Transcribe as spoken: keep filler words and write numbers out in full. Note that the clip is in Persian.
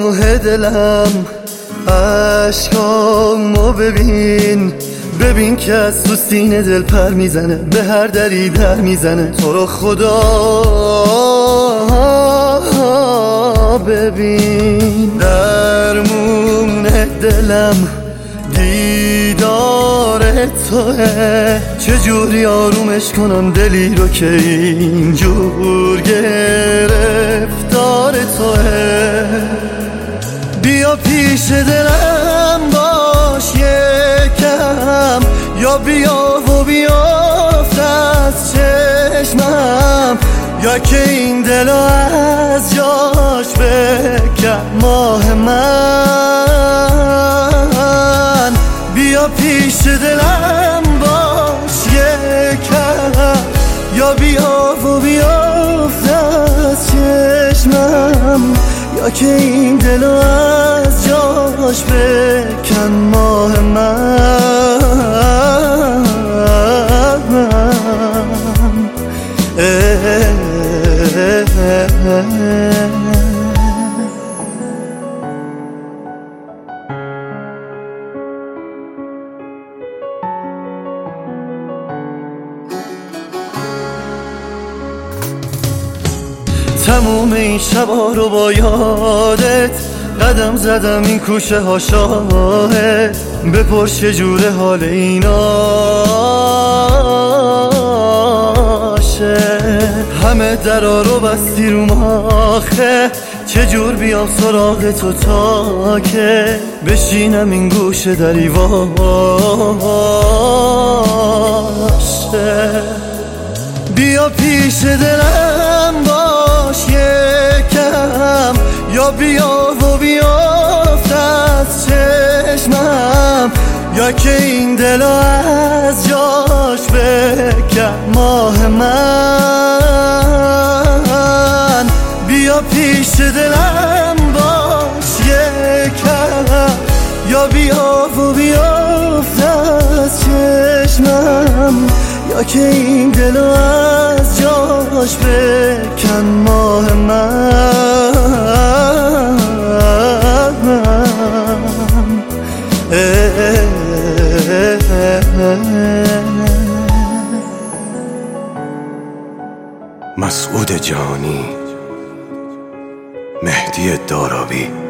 آه دلم عشقامو ببین، ببین که از تو سینه دل پر میزنه، به هر دری در میزنه. تو رو خدا ببین، درمون دلم دیدار توه، چجوری آرومش کنم دلی رو که اینجور گرفتار توه. بیا پیش دلم باش یکم، یا بیا و بیافت از چشمم، یا که این دل از جاش بکن ماه من. بیا پیش دلم باش یکم، یا بیا و بیافت از چشمم، یا که این دل از جاش بکن ماه من. تموم این شبا رو با یادت قدم زدم، این کوچه ها شاهد، بپرس چجوره حال ایناشه. همه درا رو بستی رو آخه، چجور بیام سراغ تو تا که بشینم این گوشه دری واشه. بیا پیش دلم باش یکم، یا بیا و بیافت از چشمم، یا که این دل از جاش بکن ماه من. بیا پیش دلم باش یکم، یا بیا و بیافت از چشمم، یا که این دل از جاش بکن ماه من. مسعود جانی، مهدی دارابی.